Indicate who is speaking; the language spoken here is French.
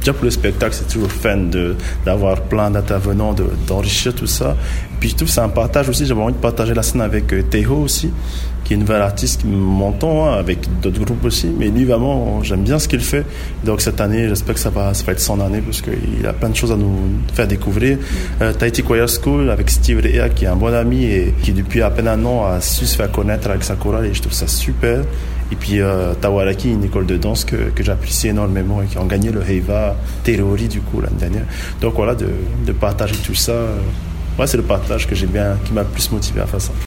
Speaker 1: déjà pour le spectacle, c'est toujours fun d'avoir plein d'intervenants, d'enrichir tout ça. Et puis je trouve que c'est un partage aussi, j'avais envie de partager la scène avec Teho aussi, qui est une nouvelle artiste qui m'entend, avec d'autres groupes aussi, mais lui vraiment, j'aime bien ce qu'il fait. Donc cette année, j'espère que ça va être son année, parce qu'il a plein de choses à nous faire découvrir. Tahiti Choir School avec Steve Rea, qui est un bon ami et qui depuis à peine un an a su se faire connaître avec sa chorale, et je trouve ça super. Et puis Tawaraki, une école de danse que j'apprécie énormément et qui ont gagné le Heiva Terori du coup l'année dernière. Donc voilà, de partager tout ça, c'est le partage que j'ai bien, qui m'a plus motivé à faire ça.